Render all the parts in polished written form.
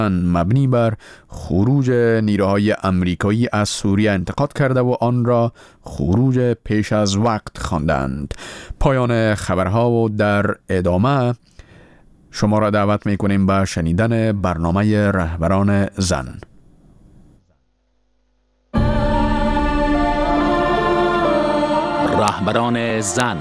مبنی بر خروج نیروهای آمریکایی از سوریه انتقاد کرده و آن را خروج پیش از وقت خواندند. پایان خبرها و در ادامه شما را دعوت می‌کنیم به شنیدن برنامه رهبران زن. رهبران زن.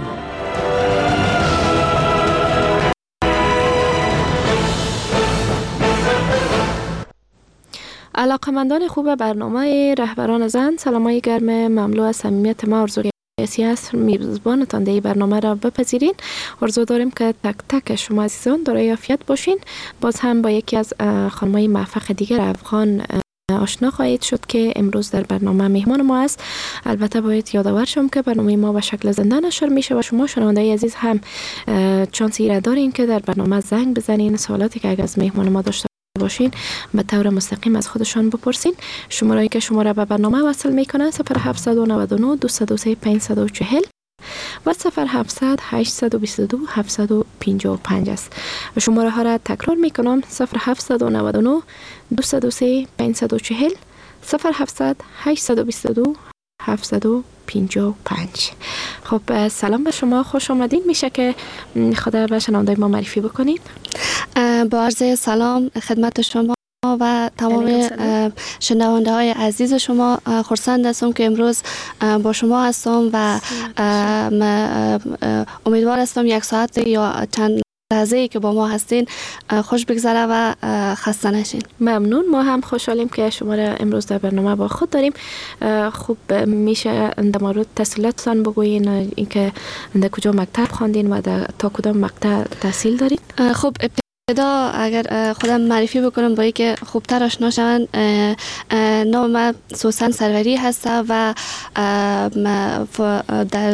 علاقمندان خوب برنامه رهبران زن، سلامای گرم مملو از صمیمیت ما آرزوی است میزبانتان در این برنامه را بپذیرین. آرزو داریم که تک تک شما عزیزان دارای عافیت باشین. باز هم با یکی از خانم‌های موفق دیگر افغان آشنا خواهید شد که امروز در برنامه مهمان ما است. البته باید یادآور شم که برنامه ما به شکل زنده نشر میشه و شما شنونده عزیز هم چانسی را دارین که در برنامه زنگ بزنین، سوالاتی که اگر از مهمان ما داشته باشین به طور مستقیم از خودشان بپرسین. شماره‌ای که شما را به برنامه وصل میکنه 0799 223 540 و 0700 822 755 است. شماره ها را تکرار میکنم: 0799 223 540 0700 822 755. خب سلام به شما، خوش آمدین. میشه که خدا به شنونده ما معرفی بکنید؟ با عرض سلام خدمت شما و تمام شنونده های عزیز شما. خرسند هستم که امروز با شما هستم و امیدوار هستم یک ساعت یا چند لحظه‌ای که با ما هستین خوش بگذره و خسته نشین. ممنون. ما هم خوشحالیم که شما را امروز در برنامه با خود داریم. خوب میشه در مورد تحصیلاتتان بگوین، اینکه در کجا مکتب خواندین و تا کدام مقطع تحصیل دارین؟ خب ابتدا اگر خودم معرفی بکنم با اینکه خوبتر آشنا شون، نام من سوسن سروری هست و در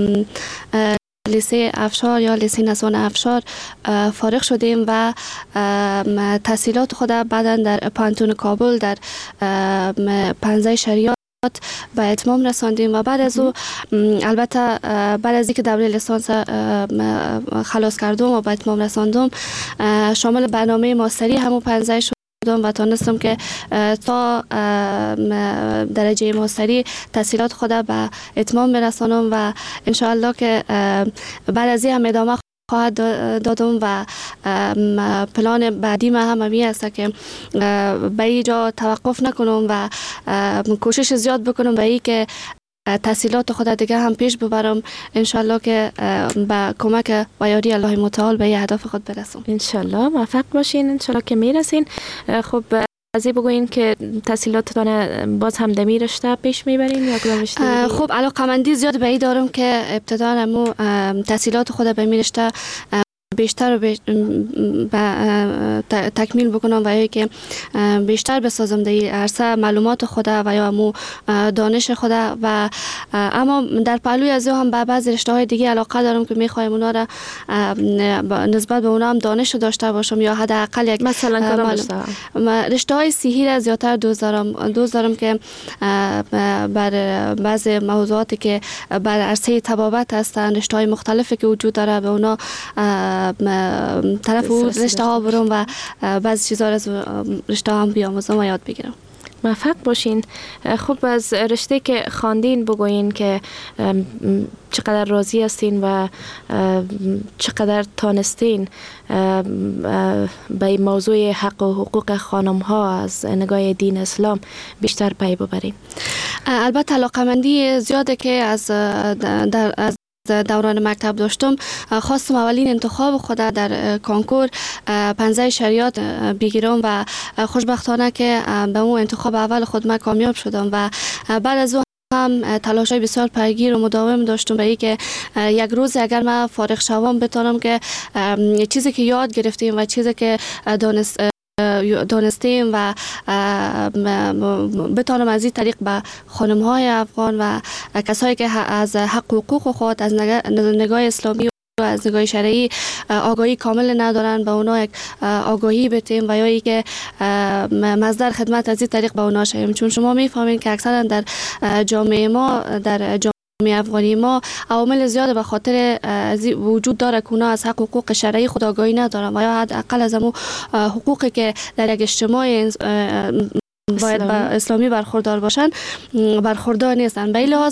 لیسه افشار یا لیسه نسوان افشار فارغ شدیم و تحصیلات خود بعدا در پانتون کابل در پنزه شریعت به اتمام رساندیم و بعد از او البته بعد از اینکه دوره لیسانس خلاص کردم و به اتمام رساندم شامل برنامه ماستری همون پنزه شدم و تانستم که تا درجه ماستری تحصیلات خود به اتمام برسانم و انشاءالله که بعد از این هم ادامه خواهد دادم و پلان بعدی ما هم همی است که به اینجا توقف نکنم و کوشش زیاد بکنم به این که تحصیلات خود دیگه هم پیش ببرم، انشالله که با کمک و یاری الله متعال به هدف خود برسم. انشالله موفق باشین، انشالله که میرسین. خب از این بگوین که تحصیلاتتان باز هم دمی رشته پیش میبرین یا کدام رشته؟ خب علاقمندی زیاد به این دارم که ابتدا همو تحصیلات خود به می رشته بیشتر تکمیل بکنم و یا که بیشتر بسازم در عرصه معلومات خود و یا همو دانش خود و اما در پهلوی از هم به بعض رشته های دیگه علاقه دارم که میخوایم اونا را نسبت به اونا هم دانش داشته باشم یا حداقل یک مثلا رشته های صحی را زیادتر دوست دارم که بر بعض موضوعاتی که بر عرصه طبابت هستند، رشته های مختلفی که وجود داره به اونا طرف رشته ها برم و بعضی چیزها از رشته هم بیاموزم و یاد بگیرم. موفق باشین. خب از رشته که خواندین بگوین که چقدر راضی هستین و چقدر تانستین به موضوع حق و حقوق خانم ها از نگاه دین اسلام بیشتر پی ببرین؟ البته علاقمندی زیاده که از دوران مکتب داشتم. خواستم اولین انتخاب خود در کنکور پنزه شریعت بگیرم و خوشبختانه که به اون انتخاب اول خود من کامیاب شدم و بعد از اون هم تلاشای بسیار پیگیر و مداوم داشتم برای که یک روز اگر من فارغ شوم بتونم که چیزی که یاد گرفتیم و چیزی که دانستیم و بتانم از این طریق به خانم‌های افغان و کسایی که از حق و حقوق خود از نگاه اسلامی و از نگاه شرعی آگاهی کامل ندارن به اونا یک آگاهی بتیم و یا ای که مصدر خدمت از این طریق به اونا شویم، چون شما میفهمین که اکثرا در جامعه ما در افغانی ما عوامل زیاد به خاطر وجود داره که اونا از حقوق شرعی خود آگاهی ندارن و یا حداقل از همون حقوقی که در یک اجتماع باید با اسلامی برخوردار باشن برخوردار نیستن. به این لحاظ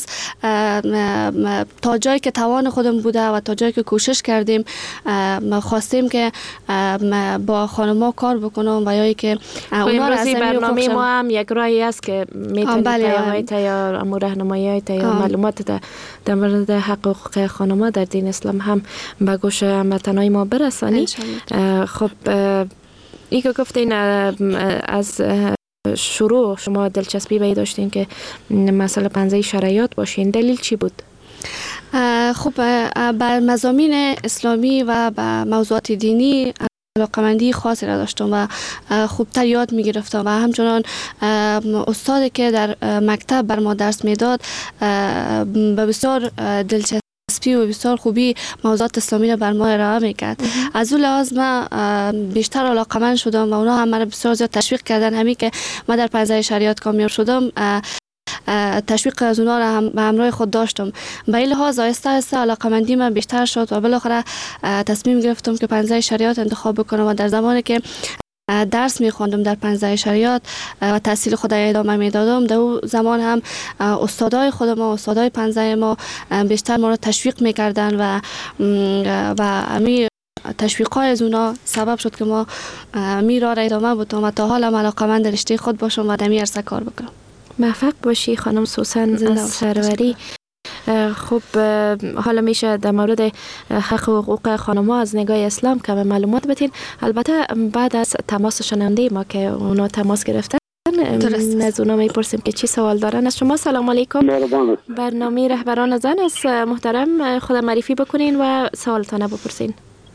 تا جایی که توان خودم بوده و تا جایی که کوشش کردیم خواستیم که با خانم‌ها کار بکنم و یا که اونا را برنامه ما هم یک راهی است که میتونید پیام‌هایت یا راهنمایی‌هایت یا معلومات در مورد حقوق خانم‌ها در دین اسلام هم به گوش هموطنان ما برسانی. خب این که گفتین از شروع شما دلچسبی به داشتین که مسئله پنجه شرایط باشین، دلیل چی بود؟ خب بر مضامین اسلامی و به موضوعات دینی علاقمندی خاصی را داشتم و خوبتر یاد می گرفتم و همچنان استادی که در مکتب بر ما درس میداد به بسیار دلچسبی و بسیار خوبی موضوعات اسلامی را بر ما ارائه میکرد. از اون لحاظ من بیشتر علاقمند شدم و اونا هم من بسیار زیاد تشویق کردن. همین که من در پنجه شریعت کامیاب شدم تشویق از اونا را هم به همراه خود داشتم. به این لحاظ آهسته آهسته علاقمندی من بیشتر شد و بالاخره تصمیم گرفتم که پنجه شریعت انتخاب بکنم و در زمانی که درس میخواندم در پنجه شریعت و تحصیل خود ادامه میدادم در اون زمان هم استادای خود ما استادای پنجه ما بیشتر ما را تشویق میکردن و امی تشویقای از اونا سبب شد که ما می را ادامه بدم و تا حالا علاقمند رشته خود باشم و در این عرصه کار بکنم. موفق باشی خانم سوسن از سروری. خب حالا میشه در مورد حق و حقوق خانم‌ها از نگاه اسلام کم معلومات بتین. البته بعد از تماس شنونده ما که اونا تماس گرفتن از اونا میپرسیم که چی سوال دارن از شما. سلام علیکم. برنامه رهبران زن است محترم، خود معرفی بکنین و سوالتان بپرسین.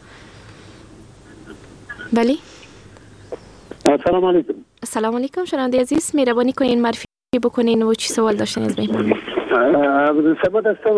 بله. سلام علیکم. سلام علیکم شنونده عزیز، مهربانی کنین معرفی بکنین و چی سوال داشتین از مهمان؟ سبت هستم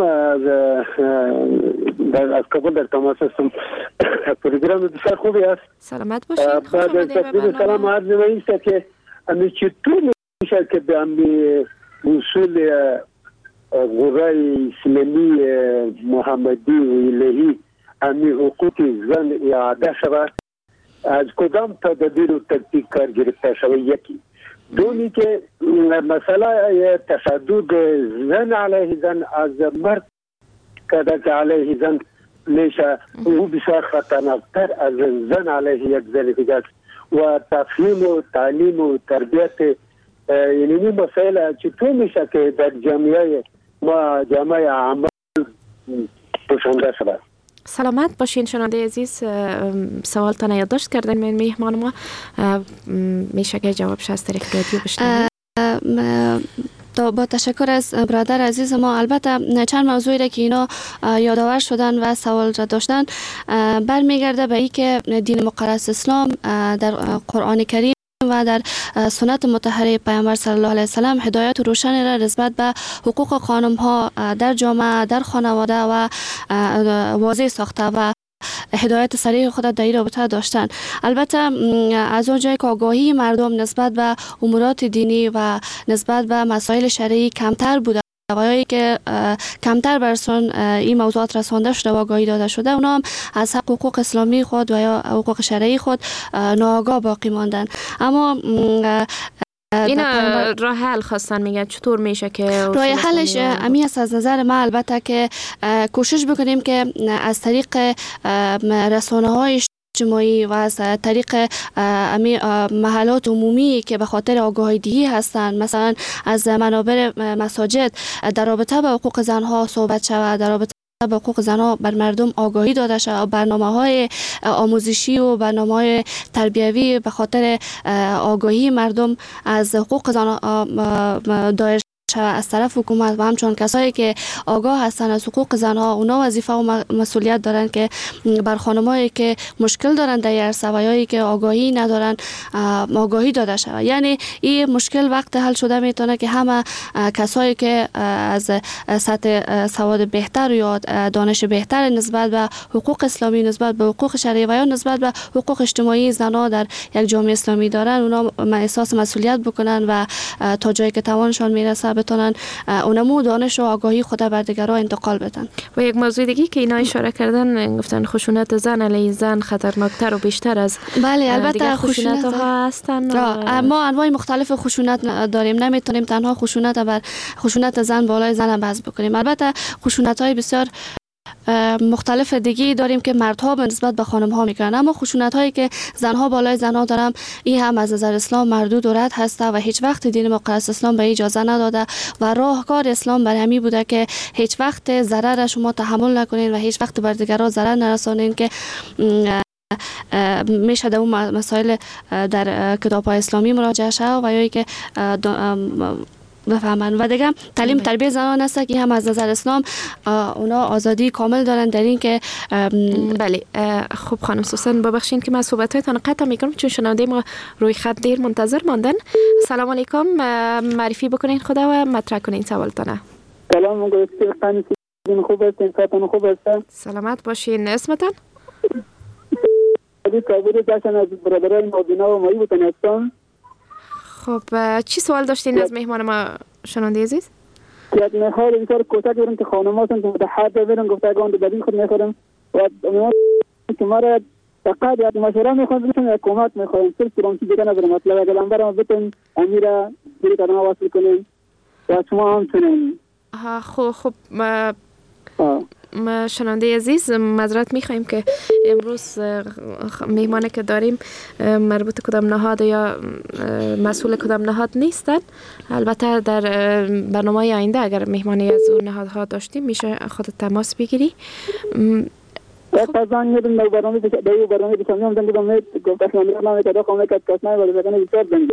از کابل در تماس هستم. پروگرام بسیار خوبی است. سلامت باشین. بعد از تقدیم سلام عرض می‌کنم که امی چطور میشه که به امی اصول قرآن اسلامی محمدی و الهی امی حقوق زن اعاده شود، از کدام تدابیر و تکتیک کار گرفته شود؟ یکی. دومی که مسئله تشدد زن علیه زن از مرد که علیه زن میشه او بسیار خطرناکتر از زن علیه یک زن دیگه است و تفهیم و تعلیم و تربیت یعنی مسائل چطور میشه که در جامعه ما جامعه عمل پوشانده شود؟ سلامت باشین شنونده عزیز، سوالتان یادداشت کردن مهمان ما، میشه که جوابش از طریق رادیو بشنوید. با تشکر از برادر عزیز ما. البته چند موضوعی را که اینا یادآور شدن و سوال را داشتن برمیگرده به این که دین مقدس اسلام در قرآن کریم و در سنت مطهره پیامبر صلی الله علیه و سلم هدایت روشنی را نسبت به حقوق خانم ها در جامعه در خانواده و واضح ساخته و هدایت صریح خود در این رابطه داشتن. البته از اونجایی که آگاهی مردم نسبت به امورات دینی و نسبت به مسائل شرعی کمتر بوده وایی که کمتر برسون این موضوعات رسانده شده و آگاهی داده شده، اونا هم از حقوق اسلامی خود و یا حقوق شرعی خود ناآگاه باقی ماندن. اما این راه حل خواستن میگن چطور میشه که راه حلش امی است از نظر ما البته که کوشش بکنیم که از طریق رسانه های اجتماعی و از طریق محلات عمومی که به خاطر آگاهی دهی هستند، مثلا از منابر مساجد در رابطه با حقوق زنها صحبت شود، در رابطه با حقوق زنها بر مردم آگاهی داده شود، برنامه‌های آموزشی و برنامه‌های تربیوی به خاطر آگاهی مردم از حقوق زنها دایر از طرف حکومت و همچون کسایی که آگاه هستن از حقوق زنها، اونا وظیفه و مسئولیت دارن که بر خانمایی که مشکل دارن در عرصه و یایی که آگاهی ندارن آگاهی داده شود. یعنی این مشکل وقت حل شده میتونه که همه کسایی که از سطح سواد بهتر یا دانش بهتر نسبت به حقوق اسلامی، نسبت به حقوق شرعی و یا نسبت به حقوق اجتماعی زنها در یک جامعه اسلامی دارن، اونا احساس مسئولیت بکنن و تا جایی که توانشان میرسه بتونن اونمو دانش و آگاهی خود بر دیگران انتقال بدن. و یک موضوع دیگه که اینا اشاره کردن گفتن خشونت زن علیه زن خطرناکتر و بیشتر از بله البته خشونت ها هستن. ما انواع مختلف خشونت داریم، نمیتونیم تنها خشونت زن بالای زن بحث بکنیم. البته خشونت های بسیار مختلف دیگه داریم که مردها به نسبت به خانم ها میکنن، اما خشونت هایی که زنها بالای زنها دارن این هم از نظر اسلام مردود و رد هسته و هیچ وقت دین مقدس اسلام به اجازه نداده و راهکار اسلام بر همین بوده که هیچ وقت ضرر شما تحمل نکنین و هیچ وقت بر دیگران ضرر نرسانین، که میشه در اون مسائل در کتاب های اسلامی مراجعه شد و یا که بفهمن. و دیگه تعلیم تربیت زنان است که هم از نظر اسلام اونا آزادی کامل دارن در این که بله. خب خانم سوسن ببخشید که من صحبت‌هایتان قطع میکنم چون شنونده ما روی خط دیر منتظر ماندن. سلام علیکم، معرفی بکنین خدا و مطرح کنین سوالتان. سلام دکتر، خوب هستین؟ خوب هستین؟ سلامت باشین. اسمتان؟ کابل جشن از برادرای مابینا و مایی بودن هستم. خب چی سوال داشتین از مهمان ما شنونده عزیز؟ یک نهار بیشتر کوتاه برم که خانماتون که متحد برم گفتگان رو بدین خود میخورم و امیمان که ما را فقط یک مشوره میخوام بکنم، یک کمک میخوام صرف برام چی دیگه ندارم. مطلب اگر لنبرم بتون امیره دیگه کارنا واصل کنیم و شما هم چنین. خب شنونده عزیز معذرت میخوایم که امروز مهمانی که داریم مربوط کدام نهاد یا مسئول کدام نهاد نیستن. البته در برنامه آینده اگر مهمانی از اون نهادها داشتیم میشه خود تماس بگیری. پس من میدونم برنامه بشم میام زنگ بودم گفتم من که داخل که کس نه ولی بکنه بسیار زنگ.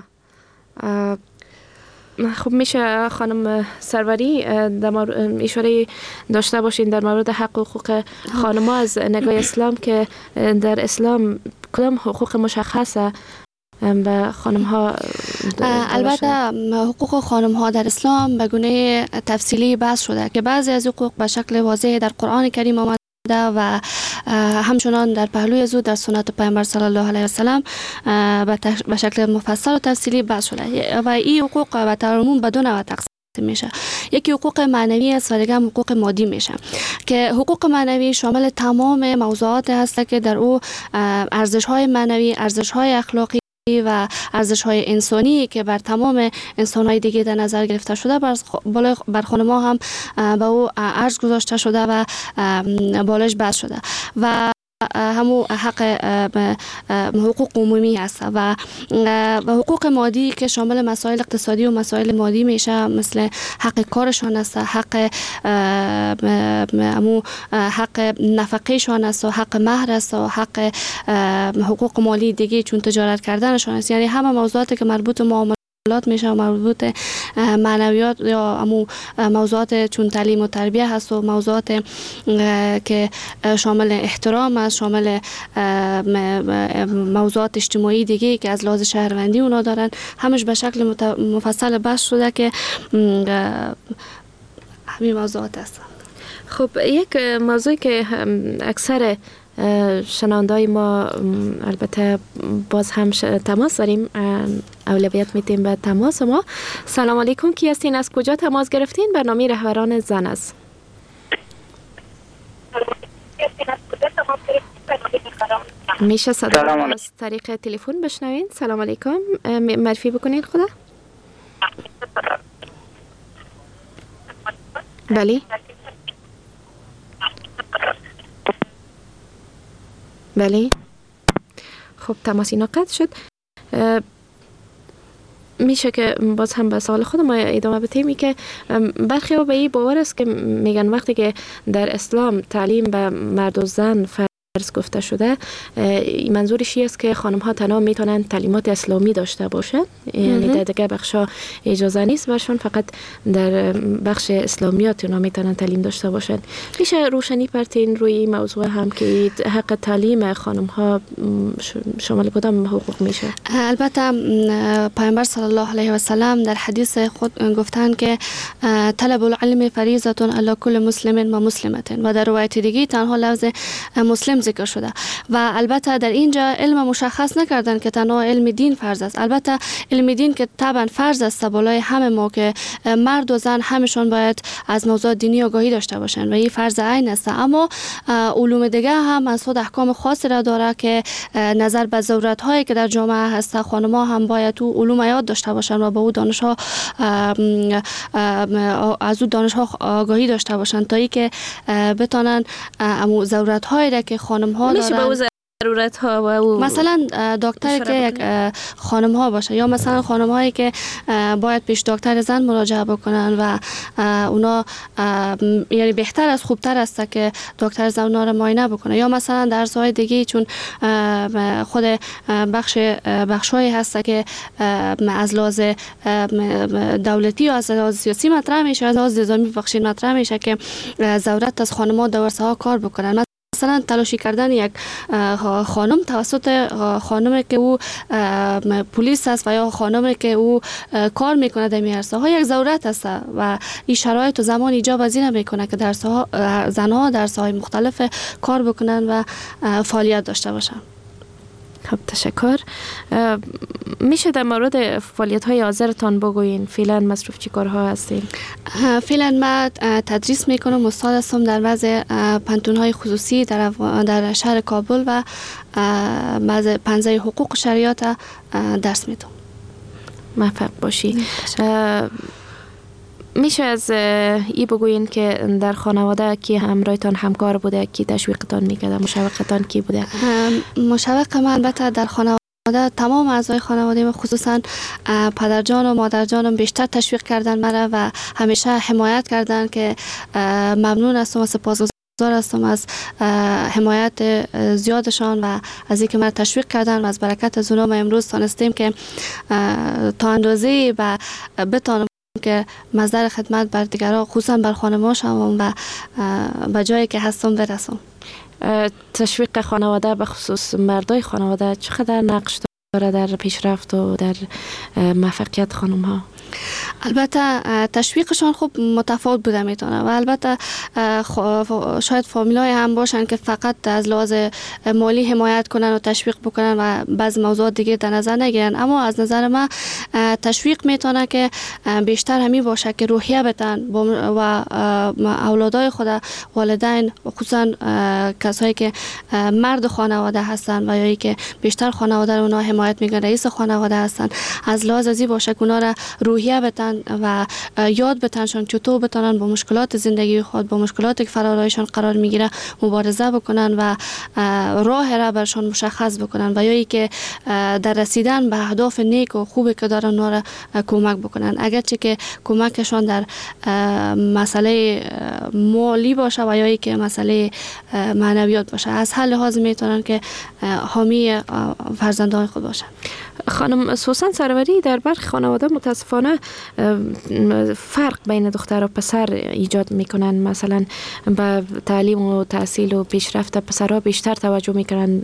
خب میشه خانم سروری اشاره داشته باشین در مورد حق و حقوق خانم‌ها از نگاه اسلام که در اسلام کدام حقوق مشخصه به خانم‌ها؟ البته حقوق خانم‌ها در اسلام به گونه تفصیلی بحث شده که بعضی از حقوق به شکل واضح در قرآن کریم آمده و همچنان در پهلوی زود در سنت پیامبر صلی الله علیه و سلم به شکل مفصل و تفصیلی بحث شده و این حقوق به طور عموم به دو نوع تقسیم میشه. یکی حقوق معنوی است و دیگه حقوق مادی میشه که حقوق معنوی شامل تمام موضوعات هست که در او ارزش‌های معنوی، ارزش‌های اخلاقی و ارزش‌های انسانی که بر تمام انسان‌های دیگه در نظر گرفته شده بر خانم‌ها هم به او ارز گذاشته شده و بالش بحث شده و همو حق حقوق عمومی هست و حقوق مادی که شامل مسائل اقتصادی و مسائل مادی میشه، مثل حق کارشان است، حق نفقهشان است و حق مهر است و حق حقوق مالی دیگه چون تجارت کردنشان است. یعنی همه موضوعاتی که مربوط معاملات میشه و مربوط معنویات یا همو موضوعات چون تعلیم و تربیه هست و موضوعات که شامل احترام است، شامل موضوعات اجتماعی دیگه که از لحاظ شهروندی اونا دارن، همش به شکل مفصل بحث شده که همین موضوعات هست. خب یک موضوعی که اکثر شنوندای ما البته باز هم تماس داریم، اولویت میتیم به تماس ما. سلام علیکم، کی هستین؟ از کجا تماس گرفتین؟ برنامه رهبران زن است. میشه صدا از طریق تلفن بشنوین؟ سلام علیکم، معرفی بکنین خدا. بله بله. خب تماس اینا قطع شد. میشه که باز هم به سوال خود ما ادامه بدیم که برخی ها به این باور است که میگن وقتی که در اسلام تعلیم به مرد و زن فرض گفته شده، منظورش این است که خانم ها تنها میتونن تعلیمات اسلامی داشته باشند، یعنی در دیگه بخش ها اجازه نیست برشون، فقط در بخش اسلامیات اونا میتونن تعلیم داشته باشند. میشه روشنی پرتین روی این موضوع هم که حق تعلیم خانم ها شامل کدام حقوق میشه؟ البته پیامبر صلی الله علیه و سلم در حدیث خود گفتن که طلب العلم فریضه علی کل مسلم و مسلمه و در روایت دیگه تنها لفظ مسلم ذکر شده و البته در اینجا علم مشخص نکردن که تنها علم دین فرض است. البته علم دین که طبعا فرض است بالای همه ما که مرد و زن همشون باید از موضوع دینی آگاهی داشته باشن و این فرض عین است، اما علوم دیگه هم از خود احکام خاصی را داره که نظر به ضرورت هایی که در جامعه هست خانم‌ها هم باید تو علوم یاد داشته باشن و با او دانش ها از او دانش ها آگاهی داشته باشن تا ای که بتونن ضرورت هایی را که خانم ها دارن ضرورت ها و او مثلا دکتر که یک خانم ها باشه یا مثلا خانم هایی که باید پیش دکتر زن مراجعه بکنن و اونا یعنی بهتر از خوبتر است که دکتر زن اونا را معاینه بکنه، یا مثلا درس های دیگه چون خود بخش هایی هست که از لحاظ دولتی یا از لحاظ سیاسی مطرح میشه، از لحاظ نظامی بخشی مطرح میشه که ضرورت از خانم ها در ورزش ها کار بکنن. مثلا تلاشی کردن یک خانم توسط خانمی که او پلیس است و یا خانمی که او کار میکنه در عرصه ها یک ضرورت است و این شرایط و زمان ایجاب پذیر میکنه که زنها در ساحات مختلف کار بکنن و فعالیت داشته باشن. خب تشکر. میشه در مورد فعالیت های حاضرتان بگوین؟ فعلا مصروف چی کارها هستین؟ فعلا من تدریس میکنم، استاد هستم در بعض پانتون های خصوصی در شهر کابل و بعض پنزه حقوق شریعت درس میدم. موفق باشی. میشه از ای بگوین که در خانواده کی همراهتان همکار بوده، کی تشویقتان میکرده، مشوقتان کی بوده؟ مشوق من البته در خانواده تمام اعضای خانواده من خصوصا پدرجان و مادرجانم بیشتر تشویق کردن مرا و همیشه حمایت کردن که ممنون هستم و سپاسگزار هستم از حمایت زیادشان و از اینکه من تشویق کردن و از برکت از اونا ما امروز تانستیم که تا اندازه‌ای و بتانم که مصدر خدمت بر دیگران خصوصا بر خانم‌ها شوم و به جایی که هستم برسم. تشویق خانواده به خصوص مردای خانواده چقدر نقش داره در پیشرفت و در موفقیت خانم‌ها؟ البته تشویقشان خوب متفاوت بوده میتونه و البته شاید فامیلای هم باشن که فقط از لحاظ مالی حمایت کنن و تشویق بکنن و بعض موضوعات دیگه در نظر نگیرن، اما از نظر من تشویق میتونه که بیشتر همین باشه که روحیه بدن و اولادای خود، والدین خصوصا کسایی که مرد خانواده هستن و یا که بیشتر خانواده رو اونا حمایت میکنن، رئیس خانواده هستن، از لحاظ ازی باشه که اونا را روحیه بدن و یاد بدنشون چطور بتونن با مشکلات زندگی خود، با مشکلاتی که فرارایشان قرار میگیره مبارزه بکنن و راه را برشان مشخص بکنن و یا ای که در رسیدن به اهداف نیک و خوبی که دارن اونا را کمک بکنن، اگرچه که کمکشان در مسئله مالی باشه و یا ای که مسئله معنویات باشه، از هر لحاظ میتونن که حامی فرزندان خود باشن. خانم سوسن سروری، در برخی خانواده متاسفانه فرق بین دختر و پسر ایجاد میکنن، مثلا به تعلیم و تحصیل و پیشرفت پسرها بیشتر توجه میکنن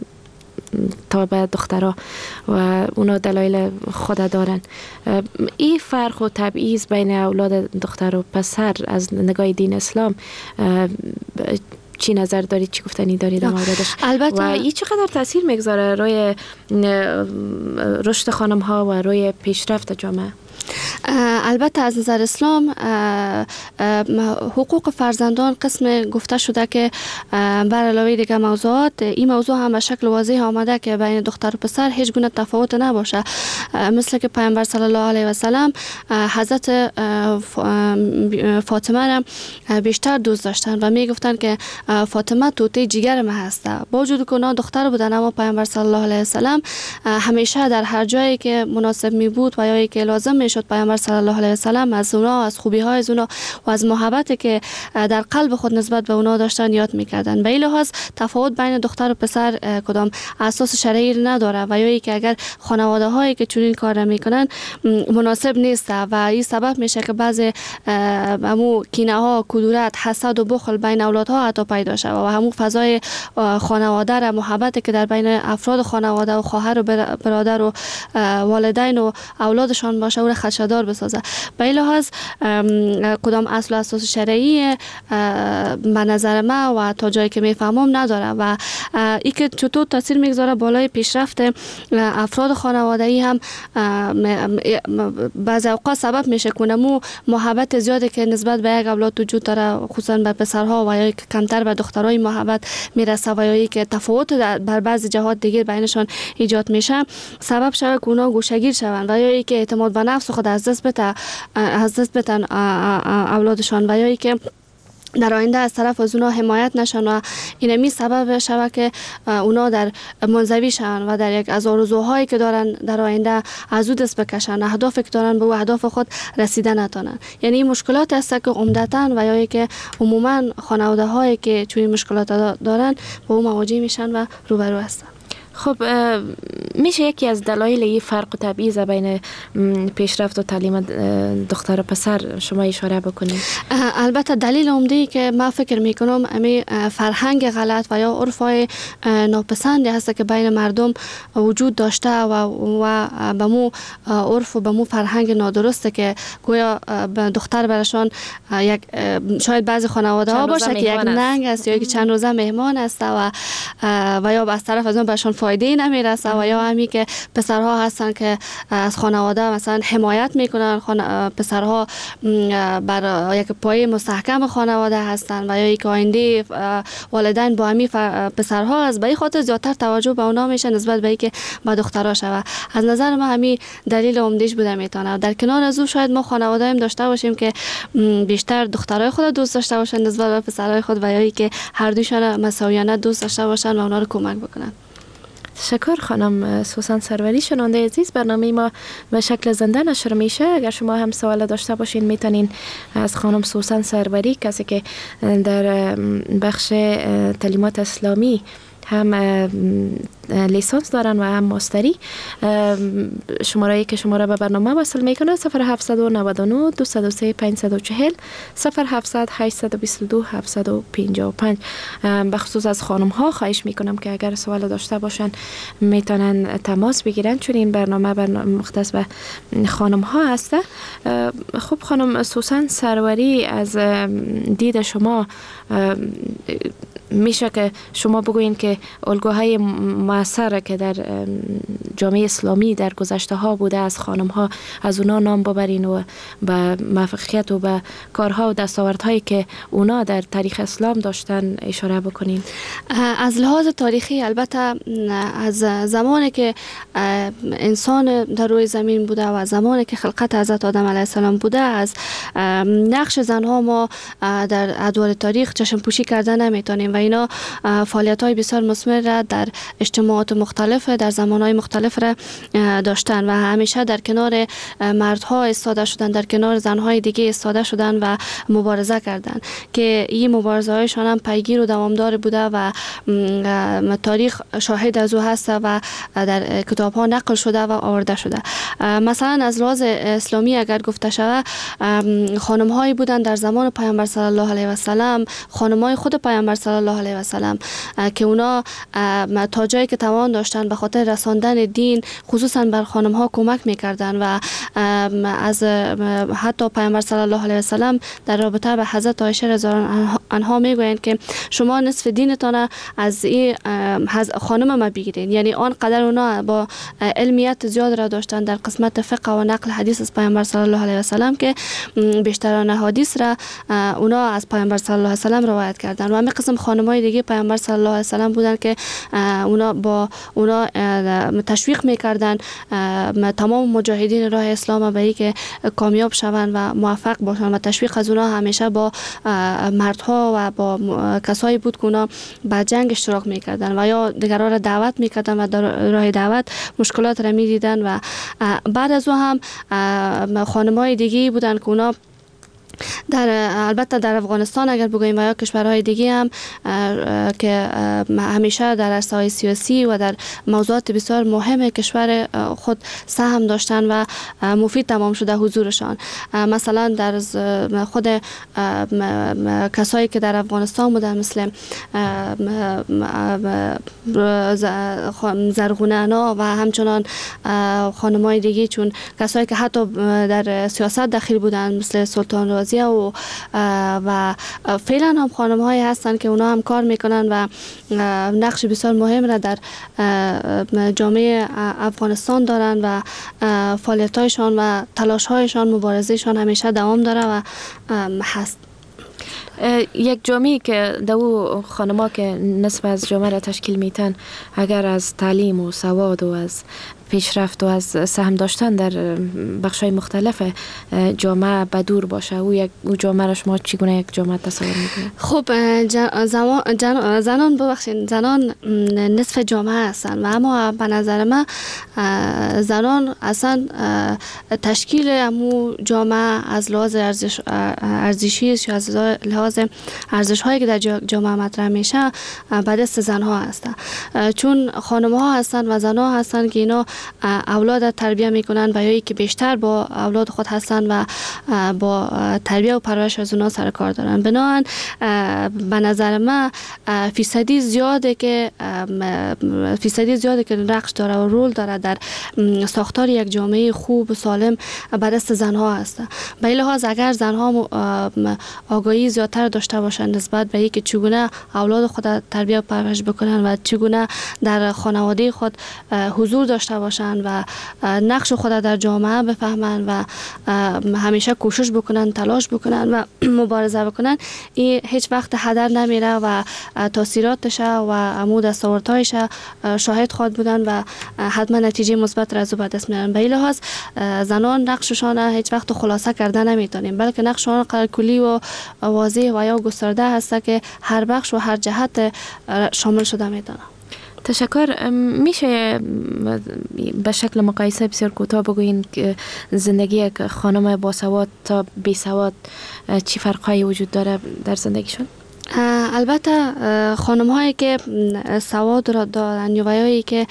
تا به دخترها و اونا دلایل خود دارن. این فرق و تبعیض بین اولاد دختر و پسر از نگاه دین اسلام چی نظر دارید، چی گفتنی دارید در موردش؟ البته و این چقدر تاثیر میگذاره روی رشد خانم ها و روی پیشرفت جامعه؟ البته از نظر اسلام حقوق فرزندان قسم گفته شده که بر علاوه دیگه موضوعات این موضوع هم به شکل واضح آمده که بین دختر و پسر هیچ گونه تفاوت نباشه، مثل که پیامبر صلی الله علیه و سلم حضرت فاطمه را بیشتر دوست داشتن و می گفتن که فاطمه توته جگر ما هسته، با وجود که اونا دختر بودن اما پیامبر صلی الله علیه و سلم همیشه در هر جایی که مناسب می بود و یا که لازم می شد پیامبر صلی الله علیه و سلم از اونا، از خوبی های اونا و از محبتی که در قلب خود نسبت به اونا داشتن یاد میکردن. به این لحاظ تفاوت بین دختر و پسر کدام اساس شرعی نداره و یا که اگر خانواده هایی که چنین کار میکنن مناسب نیست و این سبب میشه که بعضی همو کینه ها، کدورت، حسد و بخل بین اولادها حتی پیدا شود و همو فضای خانواده را، محبتی که در بین افراد خانواده و خواهر و برادر و والدین و اولادشان باشه او را خدشه‌دار بسازه. به این لحاظ کدام اصل و اساس شرعی به نظر ما و تا جایی که میفهمم نداره و ای که چطور تاثیر میگذاره بالای پیشرفت افراد خانوادگی هم بعضی اوقات سبب میشه که مو محبت زیاده که نسبت به یک اولاد وجود داره، خصوصا به پسرها و یا کمتر به دخترای محبت میرسه و یا که تفاوت بر بعضی جهات دیگه بینشان ایجاد میشه سبب شده که اونا گوشه‌گیر شوند و یا که اعتماد به نفس خود از دست بتن اولادشان و یا که در آینده از طرف از اونا حمایت نشن و اینمی سبب شده که اونا در منزوی شون و در یک از آرزوهایی که دارن در آینده از او دست بکشن، اهدافی که دارن به اهداف خود رسیدن نتونن. یعنی این مشکلات است که عمدتاً و یا که عموما خانواده هایی که چون مشکلات دارن با او مواجه میشن و روبرو هستن. خب میشه یکی از دلایل این فرق و تبعیض بین پیشرفت و تعلیم دختر و پسر شما اشاره بکنید؟ البته دلیل عمده‌ای که من فکر میکنم امی فرهنگ غلط و یا عرفای ناپسندی هست که بین مردم وجود داشته و به مو عرف و به مو فرهنگ نادرسته که گویا دختر برشان یک شاید بعضی خانواده ها باشه که یک ننگ است یا که چند روزه مهمان است و یا از طرف از اون برشان فایده نمیرسه و یا همی که پسرها هستن که از خانواده مثلا حمایت میکنن، پسرها بر یک پایه مستحکم خانواده هستن و یا یک آینده والدین با همی پسرها از به این خاطر زیادتر توجه به اونا میشه نسبت به اینکه با دخترها شوه. از نظر من همین دلیل عمدهش بوده میتونه. در کنار از او شاید ما خانواده هم داشته باشیم که بیشتر دخترای خود دوست داشته باشن نسبت به پسرای خود و یا اینکه هر دوشون مساویانه دوست داشته باشن و اونا رو کمک بکنن. تشکر خانم سوسن سروری. شنونده عزیز، برنامه ما به شکل زنده نشر میشه. اگر شما هم سوال داشته باشین میتونین از خانم سوسن سروری، کسی که در بخش تعلیمات اسلامی هم لیسانس دارن و هم ماستری، شماره‌ای که شما را به برنامه وصل میکنه 0799 203 540 0700 822 755. به خصوص از خانم ها خواهش میکنم که اگر سوال داشته باشن میتونن تماس بگیرن چون این برنامه مختص به خانم ها هسته. خب خانم سوسن سروری، از دید شما میشه که شما بگوین که الگوهای مؤثر که در جامعه اسلامی در گذشته ها بوده از خانم ها، از اونا نام ببرین و به موفقیت و به کارها و دستاوردهایی که اونا در تاریخ اسلام داشتن اشاره بکنین؟ از لحاظ تاریخی البته از زمانی که انسان در روی زمین بوده و زمانی که خلقت حضرت آدم علیه السلام بوده، از نقش زنها ما در ادوار تاریخ چشم پوشی کردن نمیتونیم و اینا فعالیت‌های بسیار مثمر را در اجتماعات مختلف در زمانهای مختلف را داشتن و همیشه در کنار مردها ایستاده شدن، در کنار زنهای دیگه ایستاده شدن و مبارزه کردن که این مبارزه هایشان هم پیگیر و دوامدار بوده و تاریخ شاهد از او هست و در کتاب ها نقل شده و آورده شده. مثلا از لحاظ اسلامی اگر گفته شود، خانم هایی بودن در زمان پیامبر صلی الله علیه و سلم، خانم های خود پیامبر صلی الله علیه و سلم که اونا تا جایی که توان داشتن به خاطر رساندن دین خصوصا بر خانم ها کمک میکردن و از حتی پیامبر صلی الله علیه و سلم در رابطه به حضرت عایشه رضی الله عنها میگویند که شما نصف دینتان از این خانم ما بگیرین. یعنی آنقدر اونا با علمیت زیاد را داشتن در قسمت فقه و نقل حدیث از پیامبر صلی الله علیه و سلم که بیشتران حدیث را اونا از پیامبر صلی الله علیه و سلم روایت کردن و همین قسم خانم‌های دیگه پیامبر صلی الله علیه و سلم بودن که اونا با اونا تشویق میکردن تمام مجاهدین راه اسلام به اینکه کامیاب شوند و موفق باشند و تشویق از اونا همیشه با مردها و با کسایی بود که اونا با جنگ اشتراک میکردن و یا دیگران را دعوت میکردن و در راه دعوت مشکلات را میدیدن و بعد از او هم خانم‌های دیگه بودن که اونا البته در افغانستان اگر بگوییم و یا کشورهای دیگه هم که همیشه در عرصه‌های سیاسی و در موضوعات بسیار مهم کشور خود سهم داشتن و مفید تمام شده حضورشان. مثلا در خود کسایی که در افغانستان بودن مثل زرغونه انا و همچنان خانمای دیگه، چون کسایی که حتی در سیاست داخل بودن مثل سلطان رازیه و فعلا هم خانم هایی هستن که اونا هم کار میکنن و نقش بسیار مهم را در جامعه افغانستان دارن و فعالیت هایشان و تلاش هایشان، مبارزهشان همیشه دوام داره و هست. یک جامعه که دو خانما که نصف از جامعه را تشکیل میتن، اگر از تعلیم و سواد و از پیشرفت و از سهم داشتن در بخش‌های مختلف جامعه بدور باشه، او جامعه را شما چگونه یک جامعه تصور میکنید؟ خب زنان نصف جامعه هستن و اما به نظر من زنان اصلا تشکیل امو جامعه از لحاظ ارزشی یا از لحاظ ارزش هایی که در جامعه مطرح میشه به دست زنها هستن، چون خانم ها هستن و زنها هستن که اینا اولاد تربیت میکنن و یا که بیشتر با اولاد خود هستن و با تربیت و پرورش از اونا سر کار دارن. بنابراین به نظر من فیصدی زیاده که نقش داره و رول داره در ساختار یک جامعه خوب و سالم به دست زنها هست. به این لحاظ اگر زنها آگاهی زیادتر داشته باشن نسبت به اینکه چگونه اولاد خود تربیت و پرورش بکنن و چگونه در خانواده خود حضور داشته باشن و نقش خود در جامعه بفهمن و همیشه کوشش بکنن، تلاش بکنن و مبارزه بکنن، این هیچ وقت هدر نمیره و تاثیراتش و عمود دستاوردهایش شاهد خواهد بودن و حتما نتیجه مثبت را از به دست میارن. به این لحاظ زنان نقششان هیچ وقت خلاصه کرده نمیتونیم، بلکه نقششان کلی و واضح و یا گسترده هست که هر بخش و هر جهت شامل شده میتونه. تشکر. میشه به شکل مقایسه بسیار کوتاه بگوین که زندگی یک خانم باسواد تا بیسواد چی فرقایی وجود داره در زندگیشون؟ البته خانم هایی که سواد را دارن یا هایی که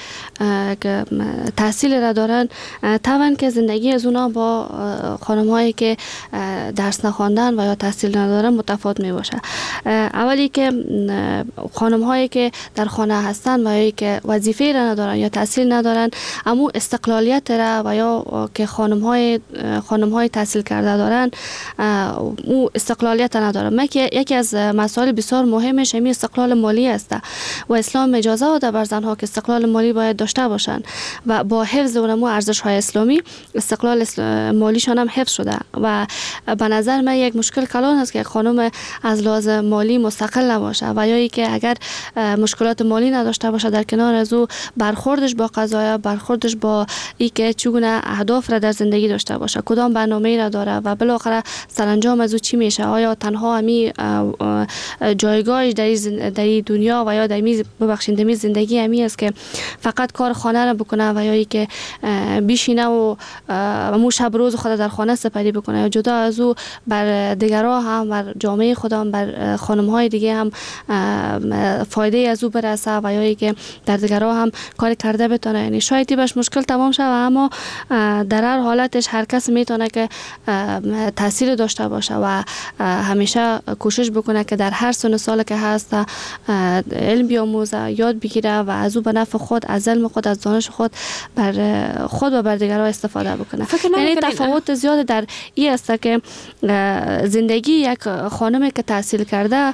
تحصیل را دارن طبعا که زندگی از اونا با خانم هایی که درس نخواندن و یا تحصیل ندارن متفاوت می باشه. اولی که خانم هایی که در خانه هستن و یا که وظیفه را ندارن یا تحصیل ندارن، اما استقلالیت را و یا که خانم های تحصیل کرده دارن او استقلالیت ندارن. یکی از مسائل بسیار مهمش همین استقلال مالی است و اسلام اجازه داده بر زنها که استقلال مالی باید داشته باشند و با حفظ اونمو ارزش‌های اسلامی استقلال مالیشان هم حفظ شده و به نظر من یک مشکل کلان است که خانم از لحاظ مالی مستقل نباشه و یا که اگر مشکلات مالی نداشته باشه در کنار از او برخوردش با قضایا، برخوردش با اینکه چگونه اهداف را در زندگی داشته باشه، کدام برنامه‌ای را داره و بالاخره سرانجام از او چی میشه، آیا تنها همی جایگاهش در این دنیا و یا در می زندگی همی است که فقط کار خانه را بکنه و یا ای که بیشینه و مو شب روز خود در خانه سپری بکنه، یا جدا از او بر دیگرها هم، بر جامعه خودم، بر خانم های دیگه هم فایده از او برسه و یا ای که در دیگرها هم کار کرده بتونه. یعنی شاید باش مشکل تمام شه و اما در هر حالتش هر کس میتونه که تاثیر داشته باشه و همیشه کوشش بکنه که در هر سن سال که هست علم بیاموزه، یاد بگیره و از او به نفع خود، از علم خود، از دانش خود بر خود و بر دیگرها استفاده بکنه. یعنی تفاوت زیاد در این است که زندگی یک خانمی که تحصیل کرده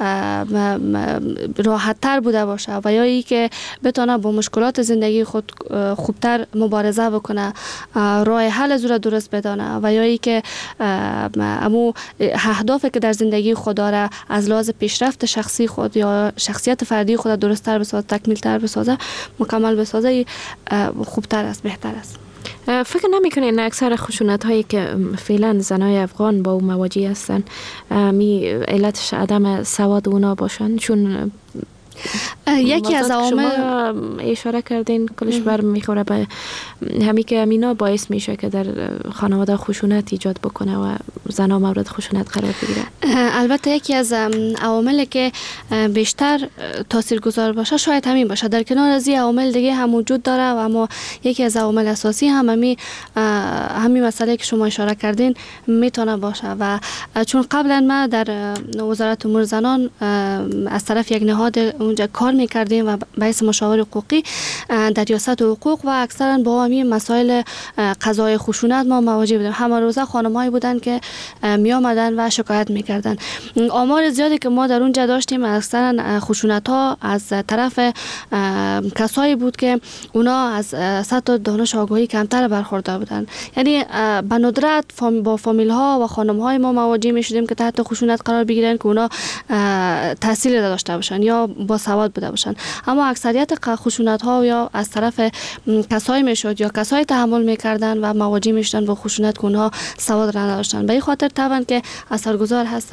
راحت تر بوده باشه و یا ای که بتونه با مشکلات زندگی خود خوبتر مبارزه بکنه، راه حل از او درست بدانه و یا ای که امو اهدافی که در زندگی خود داره از لحاظ پیشرفت شخصی خود یا شخصیت فردی خود درست‌تر بسازه، تکمیل‌تر بسازه، مکمل بسازه، خوبتر است، بهتر است. فکر نمی‌کنین اکثر خشونت‌هایی که فعلا زنای افغان با او مواجه هستن می علتش عدم سواد اونا باشن؟ چون یکی از عوامل شما اشاره کردین کلش بر میخوره به همین که امینا باعث میشه که در خانواده خشونت ایجاد بکنه و زنها مورد خشونت قرار بگیرن. البته یکی از عواملی که بیشتر تاثیرگذار باشه شاید همین باشه. در کنار از این عوامل دیگه هم وجود داره و اما یکی از عوامل اساسی هم همین مسئله که شما اشاره کردین میتونه باشه. و چون قبلا ما در وزارت امور زنان از طرف یک نهاد اونجا کار میکردیم و باعث مشاور حقوقی در ریاست حقوق و اکثرا با همین مسائل قضای خشونت ما مواجه بودیم. همه روزه خانم‌هایی بودن که می آمدن و شکایت میکردن. آمار زیادی که ما در اونجا داشتیم اکثرا خشونت ها از طرف کسایی بود که اونا از سطح دانش آگاهی کمتر برخوردار بودن. یعنی به ندرت با فامیل ها و خانم های ما مواجه می شدیم که تحت خشونت قرار بگیرن که اونا تحصیل داشته باشن یا با سواد بوده باشن. اما اکثریت خشونت ها یا از طرف کسایی میشد یا کسایی تحمل میکردن و مواجه میشدن با خشونت که اونها سواد را نداشتن. به این خاطر طبعا که اثرگذار هست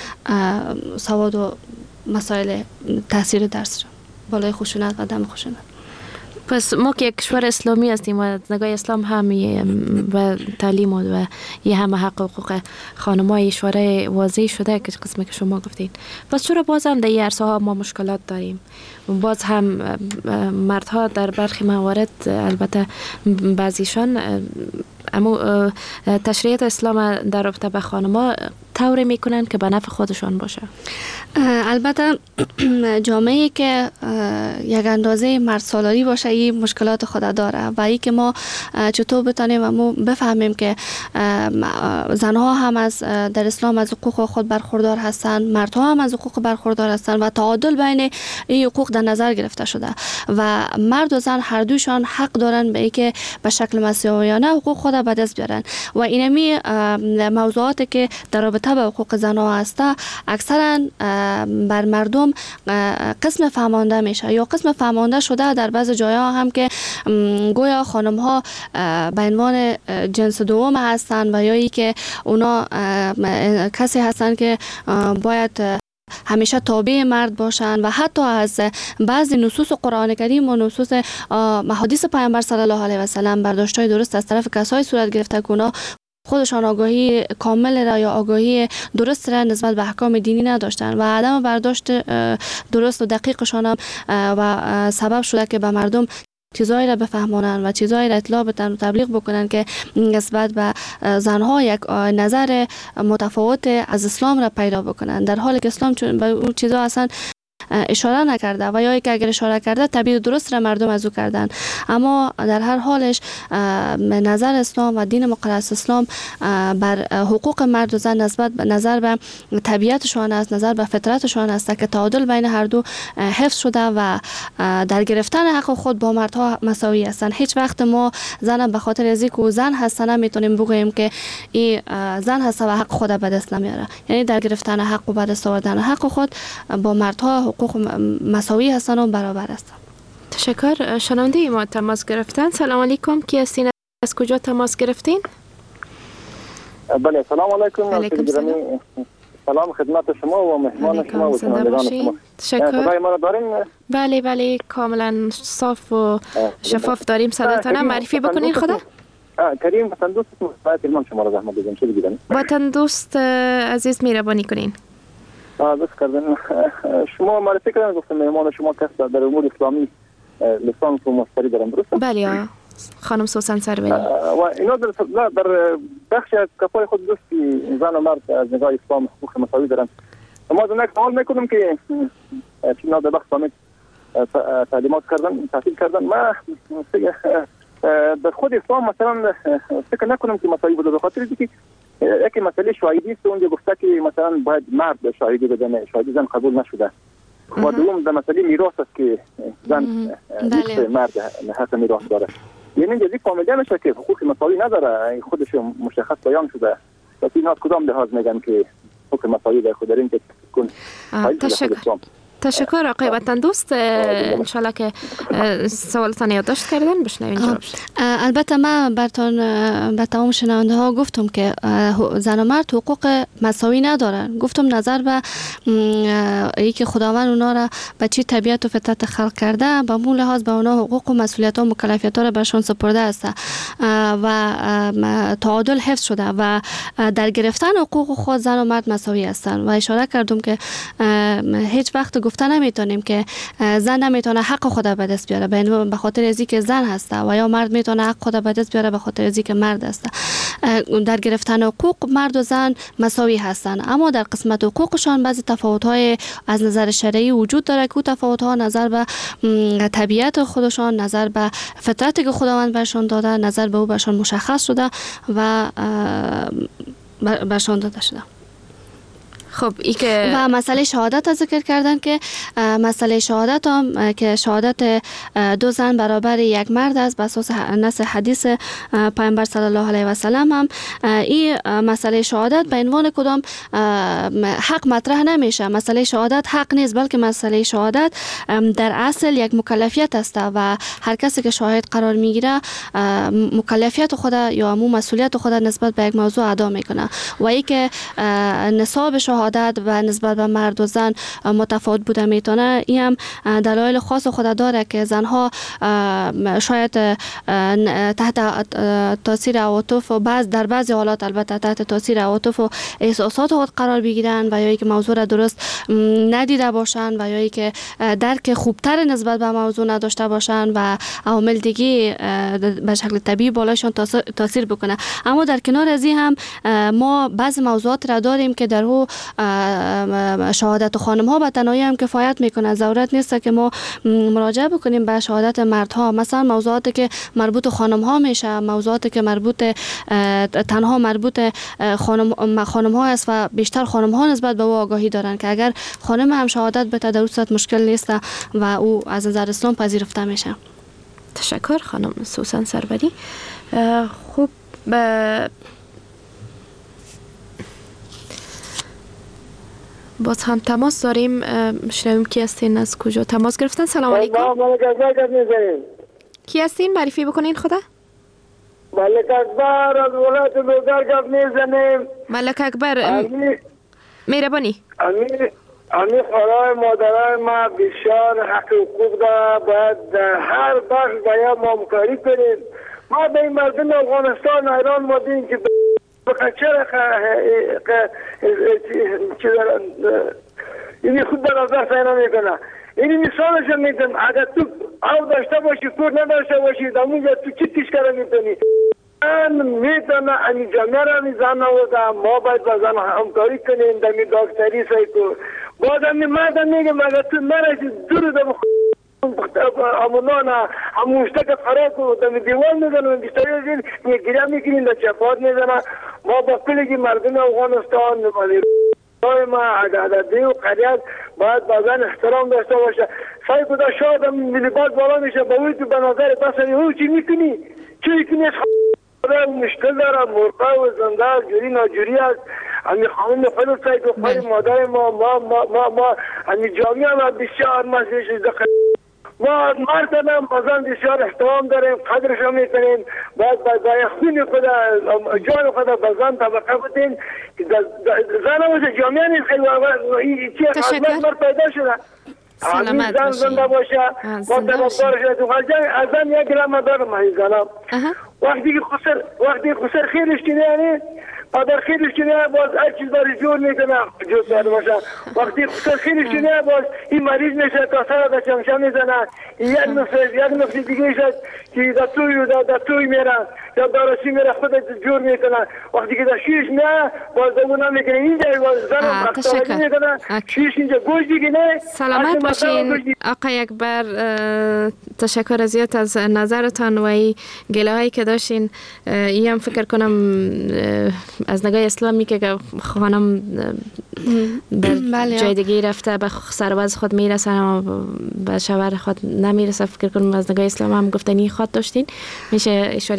سواد و مسائل تاثیر درس بالای خشونت و دم خشونت. پس ما که کشور اسلامی هستیم و از نگاه اسلام هم و تعلیم و یه همه حق و حقوق خانم‌های اشاره واضح شده که قسمی که شما گفتین. پس چرا باز هم در این عرصه ها ما مشکلات داریم؟ باز هم مردها در برخی موارد البته بعضیشان اما تشریعات اسلام در رابطه به خانم‌ها طوری میکنن که به نفع خودشان باشه. البته جامعه‌ای که یک اندازه مرد سالاری باشه این مشکلات خود داره و ای که ما چطور بتانیم بفهمیم که زنها هم از در اسلام از حقوق خود برخوردار هستند، مردها هم از حقوق برخوردار هستند و تعادل بین این حقوق در نظر گرفته شده و مرد و زن هر دوشان حق دارن به اینکه به شکل مساویانه حقوق خود به دست بیارن و اینمی موضوعاتی که در رابطه به حقوق زنها هست اکثرا بر مردم قسم فهمانده میشه یا قسم فهمانده شده در بعض جاها هم که گویا خانم ها به عنوان جنس دوم هستند و یا ای که اونا کسی هستند که باید همیشه تابع مرد باشند و حتی از بعضی نصوص قرآن کریم و نصوص حدیث پیامبر صلی الله علیه و سلم برداشت‌های درست از طرف کسایی صورت گرفته که اونا خودشان آگاهی کامل را یا آگاهی درست را نسبت به احکام دینی نداشتن و عدم برداشت درست و دقیقشان هم و سبب شده که به مردم چیزایی را بفهمونن و چیزایی را اطلاع بدن و تبلیغ بکنن که نسبت به زنها یک نظر متفاوت از اسلام را پیدا بکنن، در حالی که اسلام چون به اون چیزا اصلا اشاره نکرده و یا که اگر اشاره کرده تعبیر درست را مردم از او کردن. اما در هر حالش نظر اسلام و دین مقدس اسلام بر حقوق مرد و زن نظر به طبیعتشان است، نظر به فطرتشان است که تعادل بین هر دو حفظ شده و در گرفتن حق خود با مردها مساوی هستند. هیچ وقت ما زن به خاطر از اینکه زن هست نمیتونیم بگوییم که این زن هست و حق خود به دست نمیاره. یعنی در گرفتن حق و به دست آوردن حق خود با مردها حقوق مساوی هستن و برابر هستن. تشکر. شنونده ما تماس گرفتن. سلام علیکم، کی هستین؟ از کجا تماس گرفتین؟ بله سلام علیکم. علیکم سلام. سلام خدمت شما و مهمان شما و شنوندگان شما. تشکر. صدای ما رو دارین؟ بله بله کاملا صاف و شفاف داریم صداتون. معرفی بکنین خدا. کریم وطن دوست تلمان شما رو زحمت بدیم. چه بگیدن؟ وطن دوست عزیز مهربانی کنین. بس کردن. شما معرفی کردن گفتم مهمان شما کس در امور اسلامی لیسانس و ماستری دارن درسته؟ بله خانم سوسن سروری. و اینا در بخش از کفای خود دوستی زن و مرد از نگاه اسلام حقوق مساوی دارن. ما زنک سوال میکنم که چینا در بخش سامیت تعلیمات کردن تحصیل کردن ما در خود اسلام مثلا فکر نکنم که مساوی بوده، به خاطر اینکه یکی مسئله شاهدی است اونجا گفته که مثلا باید مرد شاهدی بدن، شاهدی زن قبول نشده. و دوم در مسئله میراث است که زن نیست مرد حق میراث داره. یعنی اینجا فهمیده میشه که حقوق مساوی نداره، خودش مشخص بیان شده. پس اینا کدام لحاظ میگن که حقوق مساوی در خود دارین که کن. تشکر. تشکر آقای وطن دوست. انشالله که سوالتان یادداشت کردن بشنوین جواب. البته من براتون به تمام شنونده ها گفتم که زن و مرد حقوق مساوی ندارن. گفتم نظر به ای که خداوند اونا را به چی طبیعت و فطرت خلق کرده، به اون لحاظ به اونا حقوق و مسئولیت ها و مکلفیت ها را برشان سپرده است و تعادل حفظ شده و در گرفتن حقوق خود زن و مرد مساوی هستند. و اشاره کردم که هیچ وقت گفته نمیتونیم که زن نمیتونه حق خود به دست بیاره به خاطر ازی که زن هسته و یا مرد میتونه حق خود به دست بیاره به خاطر ازی که مرد هسته. در گرفتن حقوق مرد و زن مساوی هستند، اما در قسمت حقوقشان بعضی تفاوت‌های از نظر شرعی وجود داره که تفاوت‌ها نظر به طبیعت خودشان، نظر به فطرتی که خداوند برشان داده، نظر به او برشان مشخص شده و برشان داده شده. خب و مسئله شهادت ذکر کردن که مسئله شهادت هم که شهادت دو زن برابر یک مرد است، بر اساس نص حدیث پیامبر صلی الله علیه و سلم هم این مسئله شهادت به عنوان کدام حق مطرح نمیشه. مسئله شهادت حق نیست، بلکه مسئله شهادت در اصل یک مکلفیت است و هر کسی که شاهد قرار میگیره مکلفیت خود یا مو مسئولیت خود نسبت به یک موضوع ادا میکنه و ای که نصاب شهادت و نسبت به مرد و زن متفاوت بوده میتونه. این هم دلایل خاص خود داره که زنها شاید تحت تاثیر عواطف و در بعضی حالات البته تحت تاثیر عواطف و احساسات خود قرار بگیرن و یا اینکه موضوع را درست ندیده باشن و یا اینکه درک خوبتر نسبت به موضوع نداشته باشن و عوامل دیگه به شکل طبیعی بالایشان تاثیر بکنه. اما در کنار از این هم ما بعضی موضوعات را داریم که در او شهادت خانم ها به تنهایی هم کفایت میکنه. ضرورت نیست که ما مراجعه بکنیم به شهادت مردها. مثلا موضوعاتی که مربوط خانم ها میشه، موضوعاتی که تنها مربوط خانم ها است و بیشتر خانم ها نسبت به او آگاهی دارن که اگر خانم هم شهادت بده در صورت مشکل نیست و او از نظر اسلام پذیرفته میشه. تشکر خانم سوسن سروری. خوب باز هم تماس داریم، شنویم کی هستین، از کجا تماس گرفتن؟ سلام علیکم. کی هستین؟ معرفی بکنین خدا. ملک اکبر از ولایت لوگر گپ میزنیم. ملک اکبر مهربانی. امی خدای مادرای ما بسیار حق حقوق داره، باید هر بخش باید ما همکاری کنیم. ما به این مردم افغانستان ایران مادیم که بخچه اینی خود در از دست اینا میکنه. اینی مثالش میدم، اگر تو او داشته باشی کور نداشته باشی دمونجا تو چی تشکره میتونی؟ من میتونه امی جامعه را میزن نوزم، ما باید با زن همکاری کنیم دمی داکتری سایکو. باید امی مردم میگم اگر تو نرسی دور دم امونانا همونشتک خراب و دمی دیوان میزنم بیشتری از این گیره میکنیم در چپات میزنم. ما با کلگی مردم افغانستان ما عددی و قریت باید بازن احترام داشته باشه. سعی کده شاید هم ملیبات بالا میشه با اوی تو به نظر بسنی او چی میکنی؟ چی میکنی؟ مشکل داره، مرقه و زنده جوری ناجوری است. همی خانم خود سعی که خواهی مادر ما همی جامعه ما بسیار مسیحش دقیق ما مردم بازم بسیار احترام داریم، قدرش هم میکنیم. باید خون خود جان خود بازم طبقه بودیم که زن هم جامعه نیست خیلی چی خدمت پیدا شده. سلامت باشید. زنده باشه ما طبقدار شده. از زن یک گرم دارم این زنم وقتی خسر خیرش کنه یعنی پدر خیرش کنه باز هر چیز داری جور میکنه جور داره باشه. وقتی خسر خیرش کنه باز این مریض میشه تا سر در چمشه میزنه. یک نفس دیگه شد که در توی میره یا دارسی میره خود جور میکنه. وقتی که در شیش نه باز دمونه میکنه اینجا باز زنم اختاری میکنه شیش اینجا گوش دیگه نه. سلامت باشین آقای اکبر. تشکر ازیت از نظرتان و ای گله هایی که داشتین. ای هم فکر کنم از نگاه اسلامی که خانم در جای دیگه رفته به سرباز خود میرسن و به شوهر خود نمیرسه، فکر کنم از نگاه اسلام هم گفتنی خود داشتین. میشه اشاره کوتاهی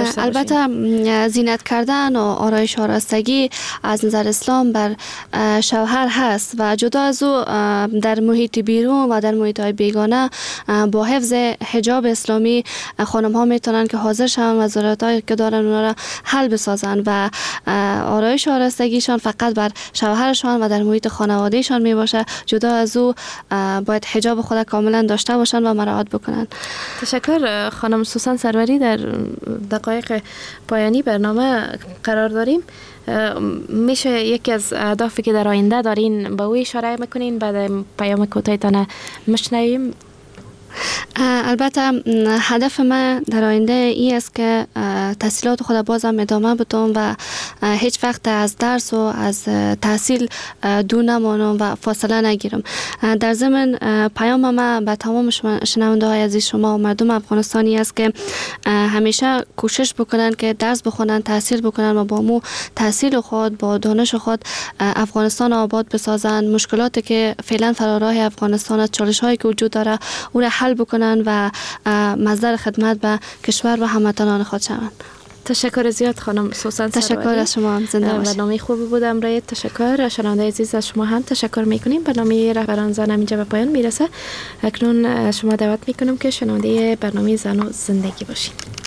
داشته باشیم؟ البته زینت کردن و آرایش آراستگی از نظر اسلام بر شوهر هست و جدا از او در محیط بیرون و در محیط های بیگانه با حفظ حجاب اسلامی خانم ها میتونن که حاضر شون و ضرورتایی که دارن اونا را حل بسازن و آرایش آراستگیشان فقط بر شوهرشان و در محیط خانوادهشان می باشه. جدا از او باید حجاب خود کاملا داشته باشن و مراعات بکنن. تشکر خانم سوسن سروری. در دقایق پایانی برنامه قرار داریم. میشه یکی از اهدافی که در آینده دارین به او اشاره میکنین بعد پیام کوتاهتان میشنویم؟ البته هدف من در آینده این است که تحصیلات خود بازم ادامه بدم و هیچ وقت از درس و از تحصیل دور نمانم و فاصله نگیرم. در ضمن پیام من به تمام شنونده های عزیز شما و مردم افغانستانی است که همیشه کوشش بکنن که درس بخونن، تحصیل بکنن و با مو تحصیل خود با دانش خود افغانستان آباد بسازن. مشکلاتی که فعلا فراراه افغانستان است، چالش هایی که وجود داره او را حل بکنن و مصدر خدمت به کشور و هموطنان خود شوند. تشکر زیاد خانم سوسن سروری. تشکر از شما. زنده باشید. برنامه خوبی بود امروز. تشکر. شنونده عزیز از شما هم تشکر میکنیم. برنامه رهبران زن اینجا به پایان میرسه. اکنون شما دعوت میکنم که شنونده برنامه زن و زندگی باشید.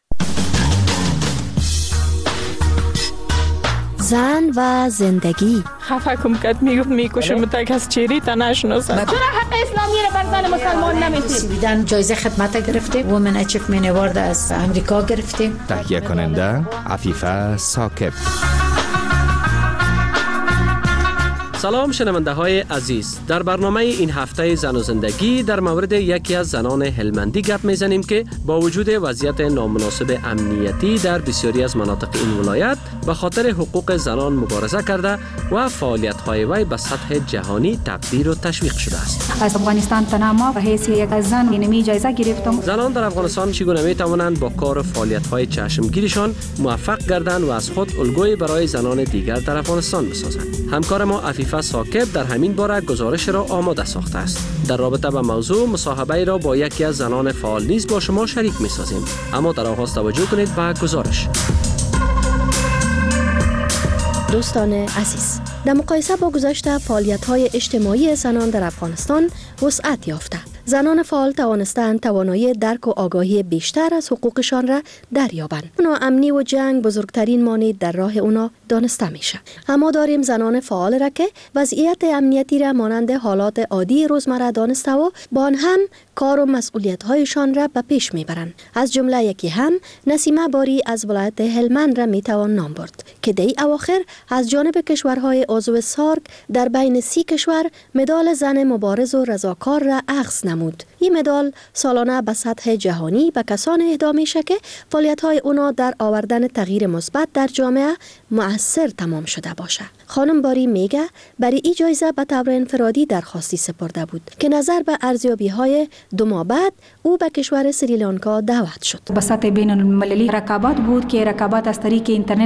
زن و زندگی. خفه کم کد میگفت میکشم تک از چیری تا نشناسم. چرا حق اسلامی رو بر زن مسلمان نمیدید؟ سویدن جایزه خدمت گرفتیم. وومن اچیومنت اوارد از امریکا گرفتیم. تهیه کننده عفیفه ثاقب. سلام شنونده های عزیز، در برنامه این هفته زن و زندگی در مورد یکی از زنان هلمندی گپ میزنیم که با وجود وضعیت نامناسب امنیتی در بسیاری از مناطق این ولایت به خاطر حقوق زنان مبارزه کرده و فعالیت های وی به سطح جهانی تقدیر و تشویق شده است. از افغانستان تنها به حیث یک زن اینمی جایزه گرفتم. زنان در افغانستان چگونه می توانند با کار و فعالیت های چشمگیرشان موفق گردند و از خود الگوی برای زنان دیگر در افغانستان بسازند؟ همکار ما عفیفه ثاقب در همین باره گزارش را آماده ساخته است. در رابطه با موضوع مصاحبه را با یکی از زنان فعال نیز با شما شریک می سازیم. اما در آغاز توجه کنید به گزارش. دوستان عزیز، در مقایسه با گذشته فعالیت‌های اجتماعی زنان در افغانستان وسعت یافته. زنان فعال توانستند توانایی درک و آگاهی بیشتر از حقوقشان را دریابند. ناامنی و جنگ بزرگترین مانع در راه اونا دانسته میشه. اما داریم زنان فعال را که وضعیت امنیتی را مانند حالات عادی روزمره دانسته و با آن هم کار و مسئولیت‌هایشان را به پیش میبرند. از جمله یکی هم نسیمه باری از ولایت هلمند را میتوان نام برد که دی اواخر از جانب کشورهای عضو سارک در بین 30 کشور مدال زن مبارز و رضاکار را اخذ نمود. این مدال سالانه به سطح جهانی به کسان اهدا میشه که فعالیت‌های اونا در آوردن تغییر مثبت در جامعه مؤثر تمام شده باشه. خانم باری میگه برای این جایزه به طور انفرادی درخواستی سپرده بود که نظر به ارزیابی‌های 2 ماه بعد او به کشور سریلانکا دعوت شد. به سطح بین المللی رقابت بود که رقابت از طریق اینترنت